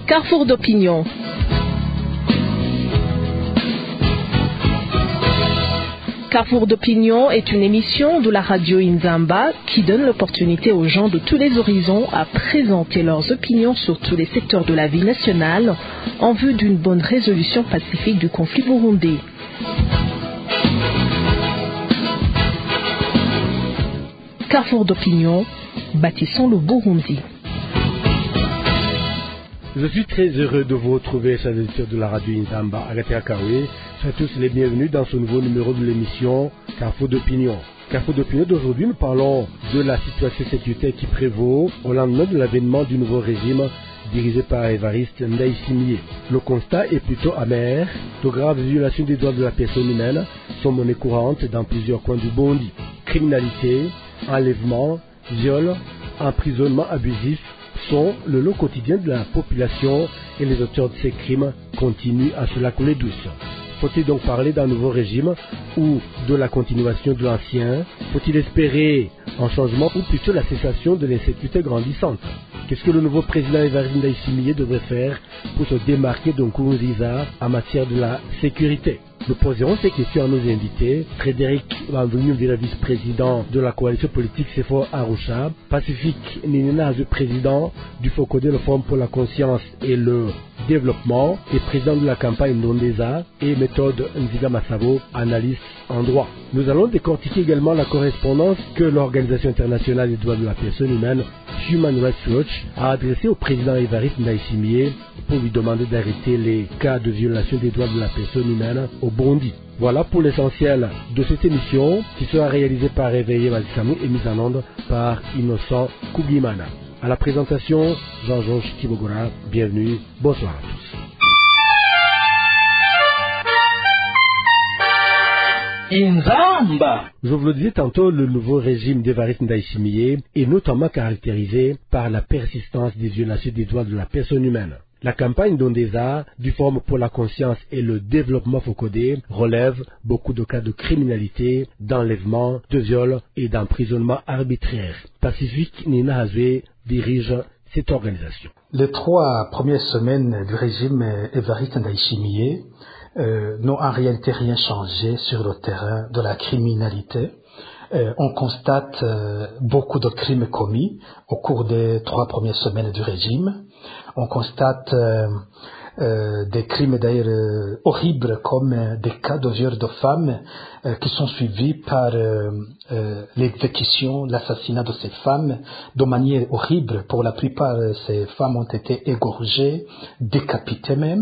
Carrefour d'opinion. Carrefour d'opinion est une émission de la radio Inzamba qui donne l'opportunité aux gens de tous les horizons à présenter leurs opinions sur tous les secteurs de la vie nationale en vue d'une bonne résolution pacifique du conflit burundais. Carrefour d'opinion, bâtissons le Burundi. Je suis très heureux de vous retrouver, chers auditeurs de la radio Inzamba, Agathe Akawe. Soyez tous les bienvenus dans ce nouveau numéro de l'émission Carrefour d'opinion. Carrefour d'opinion d'aujourd'hui, nous parlons de la situation sécuritaire qui prévaut au lendemain de l'avènement du nouveau régime dirigé par Évariste Ndayishimiye. Le constat est plutôt amer. De graves violations des droits de la personne humaine sont monnaie courante dans plusieurs coins du Burundi. Criminalité, enlèvement, viol, emprisonnement abusif sont le lot quotidien de la population et les auteurs de ces crimes continuent à se la couler douce. Faut-il donc parler d'un nouveau régime ou de la continuation de l'ancien? Faut-il espérer un changement ou plutôt la cessation de l'insécurité grandissante? Qu'est-ce que le nouveau président Évariste Ndayishimiye devrait faire pour se démarquer d'un Nkurunziza en matière de la sécurité? Nous poserons ces questions à nos invités. Frédéric Vandounyumvira, vice-président de la coalition politique CEFOR Arusha, Pacifique Nininazu, président du FOCODE, le Forum pour la conscience et le développement, et président de la campagne Ndondeza, et Méthode Nziga Massavo, analyste en droit. Nous allons décortiquer également la correspondance que l'Organisation internationale des droits de la personne humaine, Human Rights Watch, a adressée au président Évariste Ndayishimiye pour lui demander d'arrêter les cas de violation des droits de la personne humaine au Burundi. Voilà pour l'essentiel de cette émission qui sera réalisée par Réveillé Malisamou et mise en onde par Innocent Kougimana. À la présentation, Jean-Georges Kibogora. Bienvenue, bonsoir à tous. Inzamba. Je vous le disais tantôt, le nouveau régime d'Évariste Ndayishimiye est notamment caractérisé par la persistance des violations des droits de la personne humaine. La campagne Ndondeza du Forum pour la conscience et le développement FOCODE relève beaucoup de cas de criminalité, d'enlèvement, de viol et d'emprisonnement arbitraire. Pacifique Nininazu dirige cette organisation. Les 3 premières semaines du régime Évariste Ndayishimiye n'ont en réalité rien changé sur le terrain de la criminalité. On constate beaucoup de crimes commis au cours des 3 premières semaines du régime. On constate des crimes d'ailleurs horribles comme des cas de viol de femmes qui sont suivis par l'exécution, l'assassinat de ces femmes de manière horrible. Pour la plupart, ces femmes ont été égorgées, décapitées même.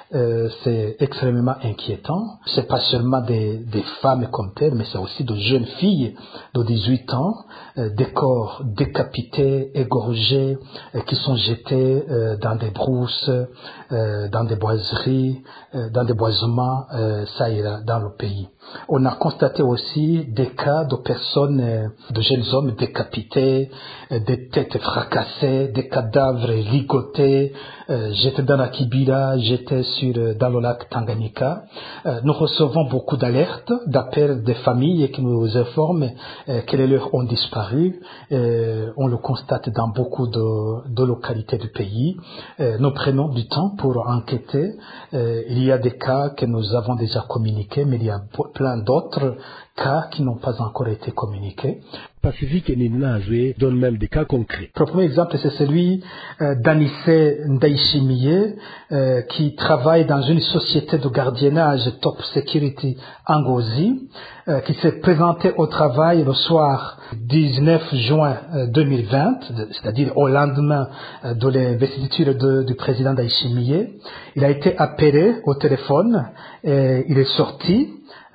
C'est extrêmement inquiétant. C'est pas seulement des femmes comme telles, mais c'est aussi de jeunes filles de 18 ans, des corps décapités, égorgés, qui sont jetés dans des brousses, dans des boiseries, dans des boisements, ça et là, dans le pays. On a constaté aussi des cas de personnes, de jeunes hommes décapités, des têtes fracassées, des cadavres ligotés, jetés dans la Kibira, jetés dans le lac Tanganyika. Nous recevons beaucoup d'alertes, d'appels des familles qui nous informent que les leurs ont disparu. On le constate dans beaucoup de localités du pays. Nous prenons du temps pour enquêter. Il y a des cas que nous avons déjà communiqués, mais il y a plein d'autres cas qui n'ont pas encore été communiqués. Pacifique et Nininazu donnent même des cas concrets. Le premier exemple, c'est celui d'Anissé Ndayishimiye qui travaille dans une société de gardiennage Top Security Ngozi, qui s'est présenté au travail le soir 19 juin 2020, c'est-à-dire au lendemain de l'investiture du président Ndayishimiye. Il a été appelé au téléphone et il est sorti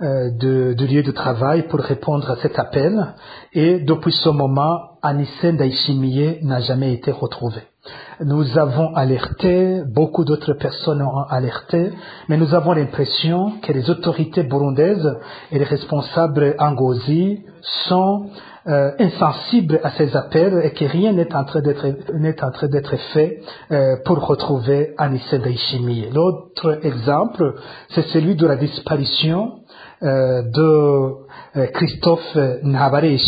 du lieu de travail pour répondre à cet appel, et depuis ce moment, Anissé Ndayishimiye n'a jamais été retrouvé. Nous avons alerté, beaucoup d'autres personnes ont alerté, mais nous avons l'impression que les autorités burundaises et les responsables Ngozi sont insensibles à ces appels et que rien n'est en train d'être fait pour retrouver Anissé Ndayishimiye. L'autre exemple, c'est celui de la disparition de Christophe Nhabaresha,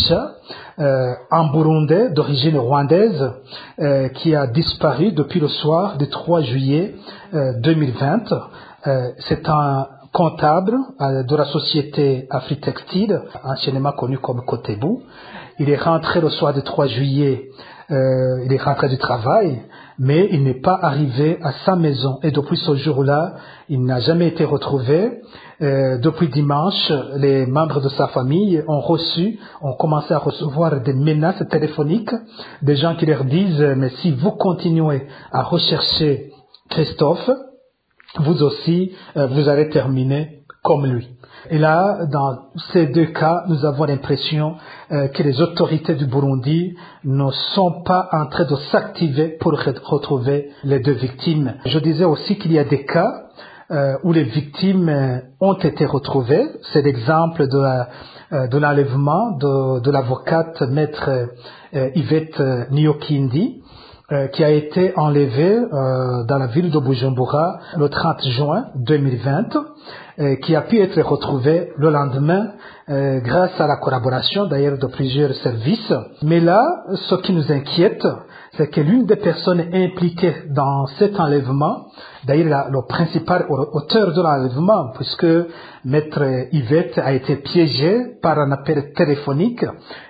un Burundais d'origine rwandaise qui a disparu depuis le soir du 3 juillet 2020. C'est un comptable de la société Afritextile, anciennement connue comme Kotebu. Il est rentré le soir du 3 juillet, il est rentré du travail, mais il n'est pas arrivé à sa maison. Et depuis ce jour-là, il n'a jamais été retrouvé. Depuis dimanche, les membres de sa famille ont commencé à recevoir des menaces téléphoniques, des gens qui leur disent « mais si vous continuez à rechercher Christophe, vous aussi, vous allez terminer comme lui ». Et là, dans ces deux cas, nous avons l'impression que les autorités du Burundi ne sont pas en train de s'activer pour retrouver les deux victimes. Je disais aussi qu'il y a des cas où les victimes ont été retrouvées. C'est l'exemple de l'enlèvement de l'avocate maître Yvette Nyokindi, qui a été enlevée dans la ville de Bujumbura le 30 juin 2020, qui a pu être retrouvée le lendemain grâce à la collaboration d'ailleurs de plusieurs services. Mais là, ce qui nous inquiète, c'est que l'une des personnes impliquées dans cet enlèvement, d'ailleurs le principal auteur de l'enlèvement, puisque maître Yvette a été piégée par un appel téléphonique,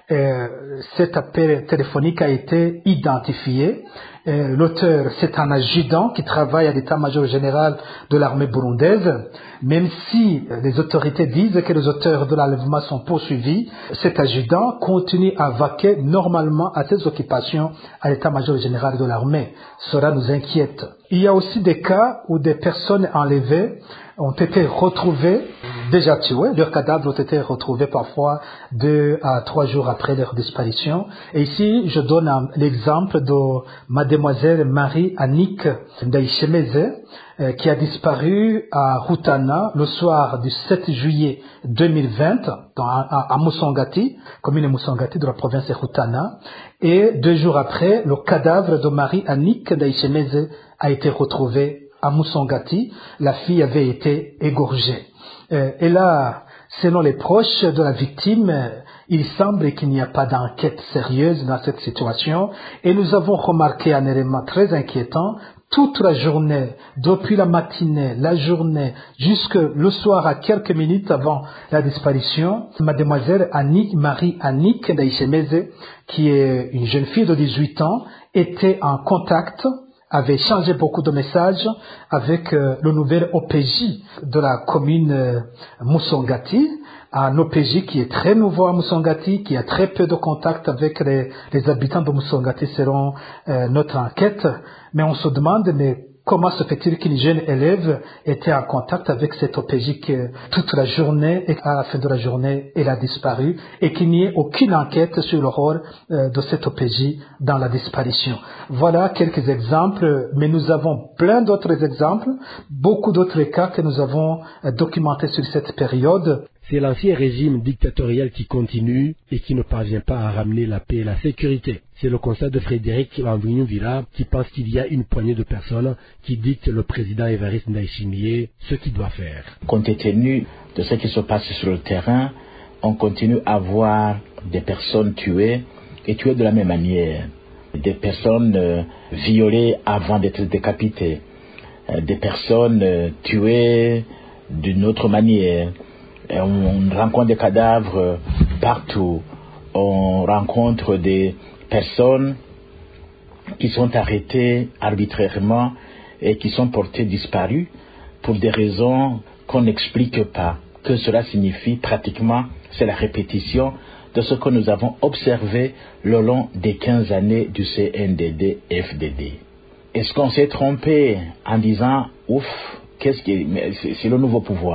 cet appel téléphonique a été identifié. L'auteur, c'est un adjudant qui travaille à l'état-major général de l'armée burundaise. Même si les autorités disent que les auteurs de l'enlèvement sont poursuivis, cet adjudant continue à vaquer normalement à ses occupations à l'état-major général de l'armée. Cela nous inquiète. Il y a aussi des cas où des personnes enlevées ont été retrouvées, déjà tuées. Leurs cadavres ont été retrouvés parfois 2 à 3 jours après leur disparition. Et ici, je donne l'exemple de mademoiselle Marie-Annick Ndaïchemeze, qui a disparu à Rutana le soir du 7 juillet 2020 à Musongati, commune de Musongati de la province de Rutana. Et 2 jours après, le cadavre de Marie-Annick Ndaïchemeze a été retrouvé à Musongati. La fille avait été égorgée. Et là, selon les proches de la victime, il semble qu'il n'y a pas d'enquête sérieuse dans cette situation. Et nous avons remarqué un élément très inquiétant. Toute la journée, depuis la matinée, la journée, jusque le soir à quelques minutes avant la disparition, mademoiselle Marie-Annick Ndaïchemeze, qui est une jeune fille de 18 ans, était en contact, avait échangé beaucoup de messages avec le nouvel OPJ de la commune Musongati, un OPJ qui est très nouveau à Musongati, qui a très peu de contact avec les habitants de Musongati selon notre enquête. Mais on se demande, mais comment se fait-il qu'une jeune élève était en contact avec cet OPJ toute la journée et à la fin de la journée, elle a disparu et qu'il n'y ait aucune enquête sur le rôle de cet OPJ dans la disparition. Voilà quelques exemples, mais nous avons plein d'autres exemples, beaucoup d'autres cas que nous avons documentés sur cette période. C'est l'ancien régime dictatorial qui continue et qui ne parvient pas à ramener la paix et la sécurité. C'est le constat de Frédéric Landouillon-Villa qui pense qu'il y a une poignée de personnes qui dictent le président Évariste Ndayishimiye ce qu'il doit faire. Compte tenu de ce qui se passe sur le terrain, on continue à voir des personnes tuées et tuées de la même manière. Des personnes violées avant d'être décapitées. Des personnes tuées d'une autre manière. On rencontre des cadavres partout. On rencontre des personnes qui sont arrêtées arbitrairement et qui sont portées disparues pour des raisons qu'on n'explique pas. Que cela signifie pratiquement, c'est la répétition de ce que nous avons observé le long des 15 années du CNDD-FDD. Est-ce qu'on s'est trompé en disant « ouf, c'est le nouveau pouvoir ».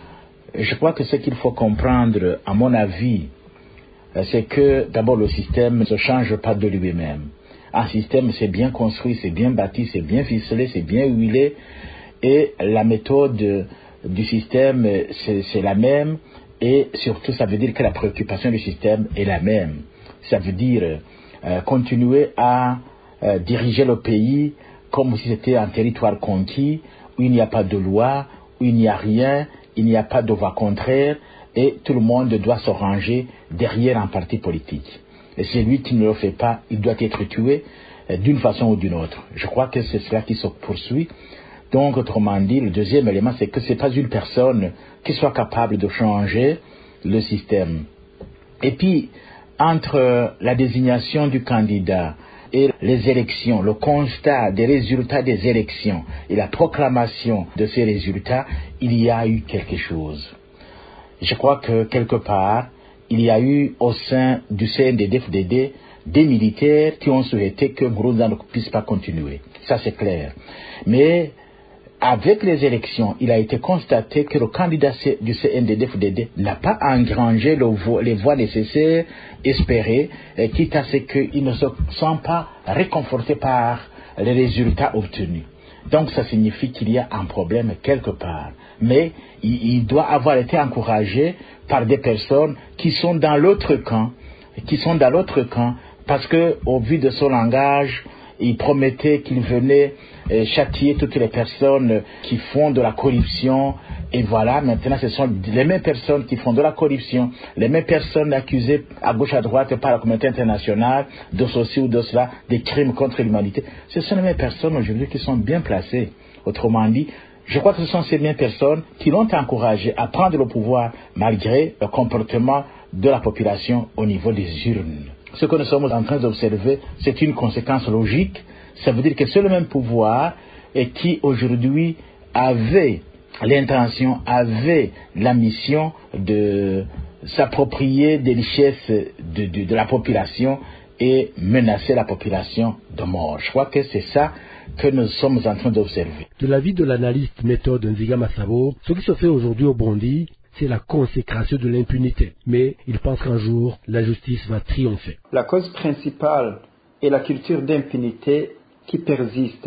Je crois que ce qu'il faut comprendre, à mon avis, c'est que d'abord le système ne se change pas de lui-même. Un système, c'est bien construit, c'est bien bâti, c'est bien ficelé, c'est bien huilé, et la méthode du système, c'est la même, et surtout, ça veut dire que la préoccupation du système est la même. Ça veut dire continuer à diriger le pays comme si c'était un territoire conquis, où il n'y a pas de loi, où il n'y a rien, il n'y a pas de voie contraire, et tout le monde doit se ranger derrière un parti politique. Et celui qui ne le fait pas, il doit être tué d'une façon ou d'une autre. Je crois que c'est cela qui se poursuit. Donc, autrement dit, le deuxième élément, c'est que ce n'est pas une personne qui soit capable de changer le système. Et puis, entre la désignation du candidat et les élections, le constat des résultats des élections et la proclamation de ces résultats, il y a eu quelque chose. Je crois que quelque part, il y a eu au sein du CNDD-FDD des militaires qui ont souhaité que Nkurunziza ne puisse pas continuer. Ça, c'est clair. Mais avec les élections, il a été constaté que le candidat du CNDD-FDD n'a pas engrangé les voix nécessaires, espérées, quitte à ce qu'il ne se sent pas réconforté par les résultats obtenus. Donc ça signifie qu'il y a un problème quelque part. Mais il doit avoir été encouragé par des personnes qui sont dans l'autre camp, parce que au vu de son langage, il promettait qu'il venait châtier toutes les personnes qui font de la corruption. Et voilà, maintenant ce sont les mêmes personnes qui font de la corruption, les mêmes personnes accusées à gauche à droite par la communauté internationale de ceci ou de cela, des crimes contre l'humanité. Ce sont les mêmes personnes aujourd'hui qui sont bien placées. Autrement dit, je crois que ce sont ces mêmes personnes qui l'ont encouragé à prendre le pouvoir malgré le comportement de la population au niveau des urnes. Ce que nous sommes en train d'observer, c'est une conséquence logique. Ça veut dire que c'est le même pouvoir et qui aujourd'hui avait l'intention, avait la mission de s'approprier des richesses de la population et menacer la population de mort. Je crois que c'est ça que nous sommes en train d'observer. De l'avis de l'analyste méthode Nziga Massabo, ce qui se fait aujourd'hui au Burundi, c'est la consécration de l'impunité. Mais il pense qu'un jour, la justice va triompher. La cause principale est la culture d'impunité qui persiste.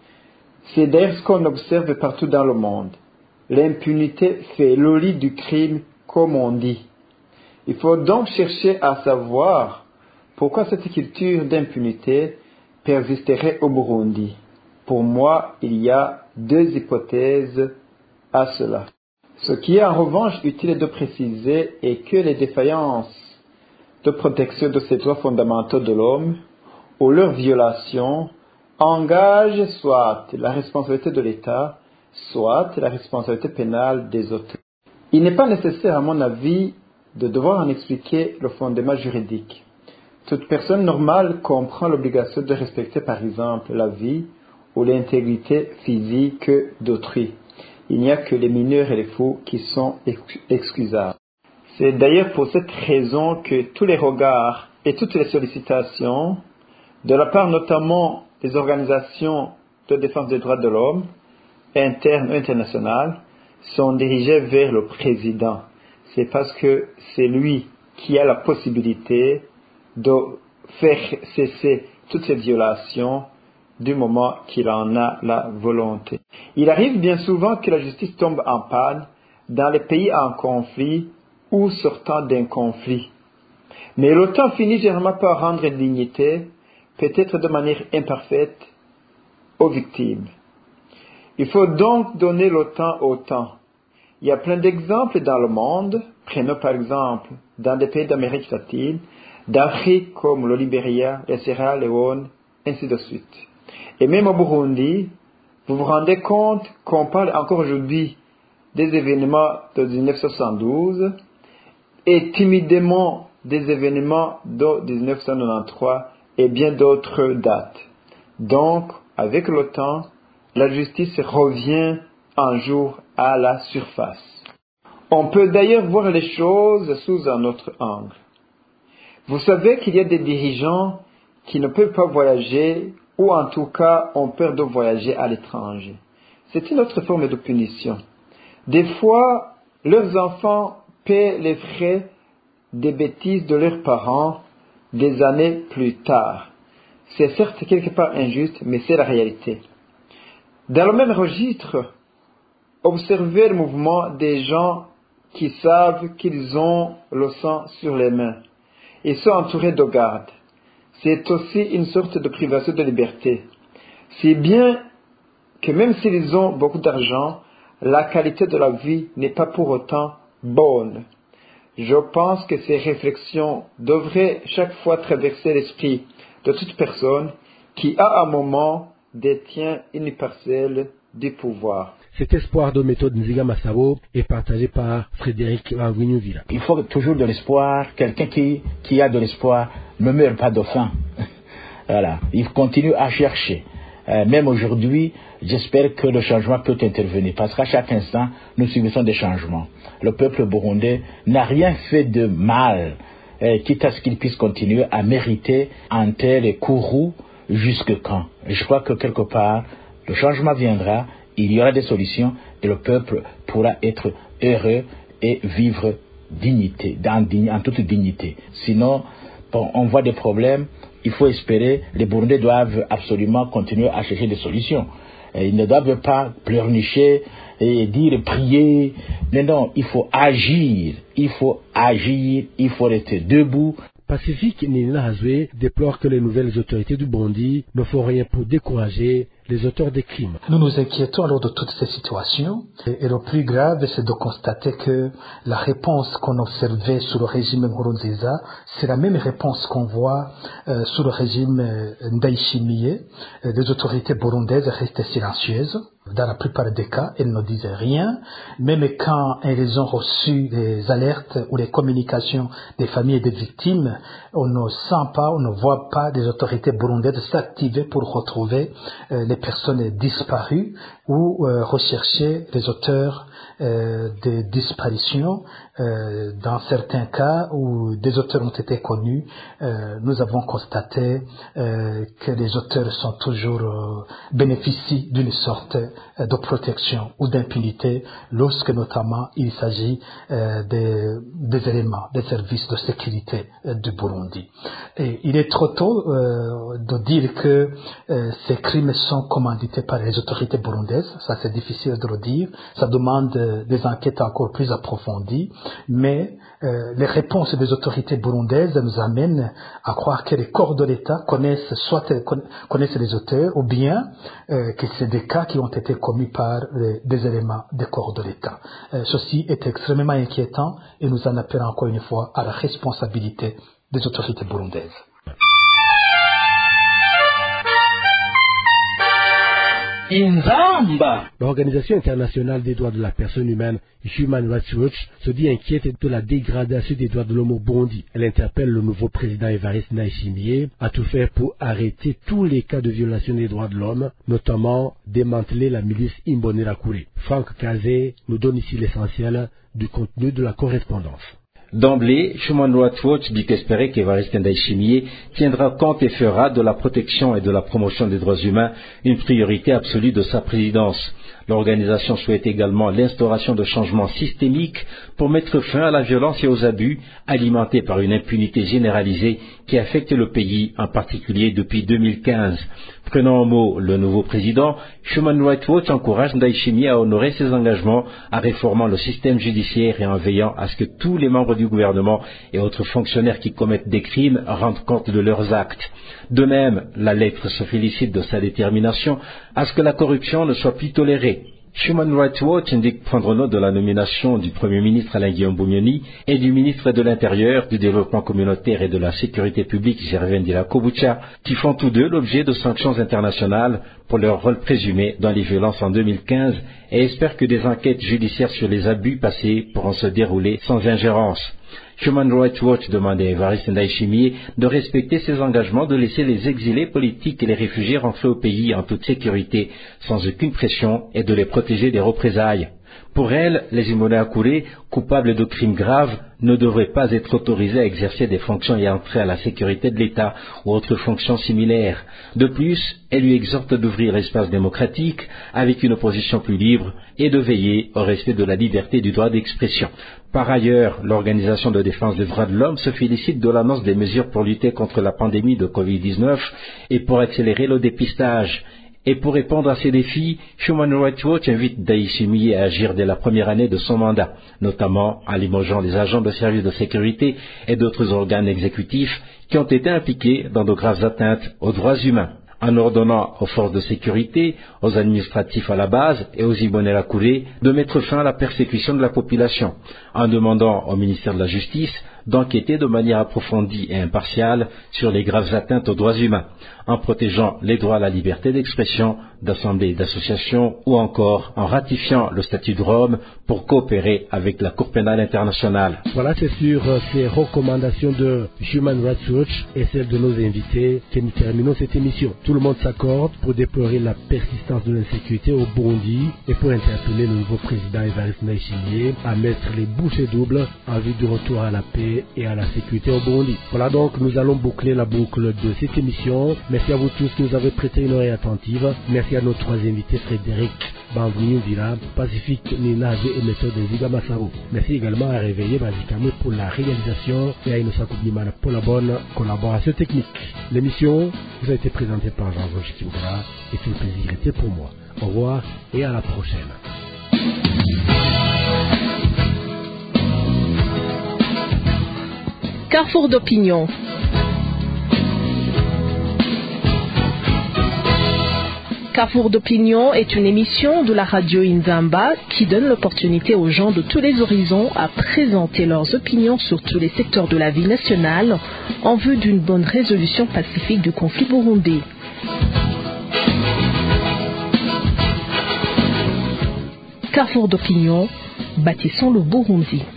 C'est d'ailleurs ce qu'on observe partout dans le monde. L'impunité fait le lit du crime, comme on dit. Il faut donc chercher à savoir pourquoi cette culture d'impunité persisterait au Burundi. Pour moi, il y a deux hypothèses à cela. Ce qui est en revanche utile de préciser est que les défaillances de protection de ces droits fondamentaux de l'homme ou leur violation engagent soit la responsabilité de l'État, soit la responsabilité pénale des auteurs. Il n'est pas nécessaire, à mon avis, de devoir en expliquer le fondement juridique. Toute personne normale comprend l'obligation de respecter, par exemple, la vie ou l'intégrité physique d'autrui. Il n'y a que les mineurs et les fous qui sont excusables. C'est d'ailleurs pour cette raison que tous les regards et toutes les sollicitations, de la part notamment des organisations de défense des droits de l'homme, internes ou internationales, sont dirigés vers le président. C'est parce que c'est lui qui a la possibilité de faire cesser toutes ces violations du moment qu'il en a la volonté. Il arrive bien souvent que la justice tombe en panne dans les pays en conflit ou sortant d'un conflit. Mais le temps finit généralement par rendre dignité, peut-être de manière imparfaite, aux victimes. Il faut donc donner le temps au temps. Il y a plein d'exemples dans le monde. Prenons par exemple dans des pays d'Amérique latine, d'Afrique comme le Libéria, la Sierra Leone, ainsi de suite. Et même au Burundi, vous vous rendez compte qu'on parle encore aujourd'hui des événements de 1972 et timidement des événements de 1993 et bien d'autres dates. Donc, avec le temps, la justice revient un jour à la surface. On peut d'ailleurs voir les choses sous un autre angle. Vous savez qu'il y a des dirigeants qui ne peuvent pas voyager ou en tout cas ont peur de voyager à l'étranger. C'est une autre forme de punition. Des fois, leurs enfants paient les frais des bêtises de leurs parents des années plus tard. C'est certes quelque part injuste, mais c'est la réalité. Dans le même registre, observez le mouvement des gens qui savent qu'ils ont le sang sur les mains. Ils sont entourés de gardes. C'est aussi une sorte de privation de liberté. Si bien que même s'ils ont beaucoup d'argent, la qualité de la vie n'est pas pour autant bonne. Je pense que ces réflexions devraient chaque fois traverser l'esprit de toute personne qui, à un moment, détient une parcelle du pouvoir. Cet espoir de méthode Nziga Massabo est partagé par Frédéric Wanguinuvila. Il faut toujours de l'espoir. Quelqu'un qui a de l'espoir ne meurt pas de faim. Voilà. Il continue à chercher. Même aujourd'hui, j'espère que le changement peut intervenir. Parce qu'à chaque instant, nous subissons des changements. Le peuple burundais n'a rien fait de mal, quitte à ce qu'il puisse continuer à mériter un tel courroux jusque quand. Je crois que quelque part, le changement viendra, il y aura des solutions et le peuple pourra être heureux et vivre en toute dignité. Sinon, on voit des problèmes, il faut espérer, les Burundais doivent absolument continuer à chercher des solutions. Ils ne doivent pas pleurnicher et dire prier. Non, il faut agir, il faut rester debout. Pacifique Nina Hazoué déplore que les nouvelles autorités du Burundi ne font rien pour décourager les auteurs des crimes. Nous nous inquiétons alors de toutes ces situations et le plus grave c'est de constater que la réponse qu'on observait sous le régime Nkurunziza, c'est la même réponse qu'on voit sous le régime Ndayishimiye. Les autorités burundaises restent silencieuses. Dans la plupart des cas, elles ne disent rien, même quand elles ont reçu les alertes ou les communications des familles et des victimes, on ne sent pas, on ne voit pas des autorités burundaises s'activer pour retrouver les personnes disparues ou rechercher les auteurs des disparitions. Dans certains cas où des auteurs ont été connus, nous avons constaté que les auteurs sont toujours bénéficient d'une sorte de protection ou d'impunité lorsque notamment il s'agit des éléments des services de sécurité du Burundi. Et il est trop tôt de dire que ces crimes sont commandités par les autorités burundaises, ça c'est difficile de le dire, ça demande des enquêtes encore plus approfondies, mais les réponses des autorités burundaises nous amènent à croire que les corps de l'État connaissent les auteurs ou bien que c'est des cas qui ont été commis par des éléments des corps de l'État. Ceci est extrêmement inquiétant et nous en appelons encore une fois à la responsabilité des autorités burundaises. L'Organisation internationale des droits de la personne humaine, Human Rights Watch, se dit inquiète de la dégradation des droits de l'homme au Burundi. Elle interpelle le nouveau président Evariste Ndayishimiye à tout faire pour arrêter tous les cas de violation des droits de l'homme, notamment démanteler la milice Imbonerakure. Franck Kazé nous donne ici l'essentiel du contenu de la correspondance. D'emblée, Human Rights Watch dit espérer qu'Evariste Ndayishimiye tiendra compte et fera de la protection et de la promotion des droits humains une priorité absolue de sa présidence. L'organisation souhaite également l'instauration de changements systémiques pour mettre fin à la violence et aux abus alimentés par une impunité généralisée qui affecte le pays, en particulier depuis 2015. Prenant en mot le nouveau président, Human Rights Watch encourage Ndayishimiye à honorer ses engagements en réformant le système judiciaire et en veillant à ce que tous les membres du gouvernement et autres fonctionnaires qui commettent des crimes rendent compte de leurs actes. De même, la lettre se félicite de sa détermination à ce que la corruption ne soit plus tolérée. Human Rights Watch indique prendre note de la nomination du Premier ministre Alain-Guillaume Bunyoni et du ministre de l'Intérieur, du Développement communautaire et de la Sécurité publique Gervais Ndirakobucha, qui font tous deux l'objet de sanctions internationales pour leur rôle présumé dans les violences en 2015 et espère que des enquêtes judiciaires sur les abus passés pourront se dérouler sans ingérence. Human Rights Watch demande à Evariste Ndayishimiye de respecter ses engagements de laisser les exilés politiques et les réfugiés rentrer au pays en toute sécurité, sans aucune pression, et de les protéger des représailles. Pour elle, les Imbonerakure, coupables de crimes graves, ne devraient pas être autorisés à exercer des fonctions ayant trait à la sécurité de l'État ou autres fonctions similaires. De plus, elle lui exhorte d'ouvrir l'espace démocratique avec une opposition plus libre et de veiller au respect de la liberté du droit d'expression. Par ailleurs, l'Organisation de défense des droits de l'homme se félicite de l'annonce des mesures pour lutter contre la pandémie de Covid-19 et pour accélérer le dépistage. Et pour répondre à ces défis, Human Rights Watch invite Ndayishimiye à agir dès la première année de son mandat, notamment en limogeant des agents de services de sécurité et d'autres organes exécutifs qui ont été impliqués dans de graves atteintes aux droits humains. en ordonnant aux forces de sécurité, aux administratifs à la base et aux Imbonerakure de mettre fin à la persécution de la population, en demandant au ministère de la Justice d'enquêter de manière approfondie et impartiale sur les graves atteintes aux droits humains, en protégeant les droits à la liberté d'expression, d'assemblée et d'association, ou encore en ratifiant le statut de Rome pour coopérer avec la Cour pénale internationale. Voilà, c'est sur ces recommandations de Human Rights Watch et celles de nos invités que nous terminons cette émission. Tout le monde s'accorde pour déplorer la persistance de l'insécurité au Burundi et pour interpeller le nouveau président Evariste Ndayishimiye à mettre les bouchées doubles en vue du retour à la paix et à la sécurité au Burundi. Voilà, donc nous allons boucler la boucle de cette émission. Merci à vous tous qui nous avez prêté une oreille attentive. Merci à nos trois invités, Frédéric Bamvounyundira, Pacifique Ninave et Méthode Ziga Massaro. Merci également à Réveiller Bazikamé pour la réalisation et à Inosa Koublimana pour la bonne collaboration technique. L'émission vous a été présentée par Jean-Roch Kimura et tout le plaisir était pour moi. Au revoir et à la prochaine. Carrefour d'opinion. Carrefour d'opinion est une émission de la radio Inzamba qui donne l'opportunité aux gens de tous les horizons à présenter leurs opinions sur tous les secteurs de la vie nationale en vue d'une bonne résolution pacifique du conflit burundais. Carrefour d'opinion, bâtissons le Burundi.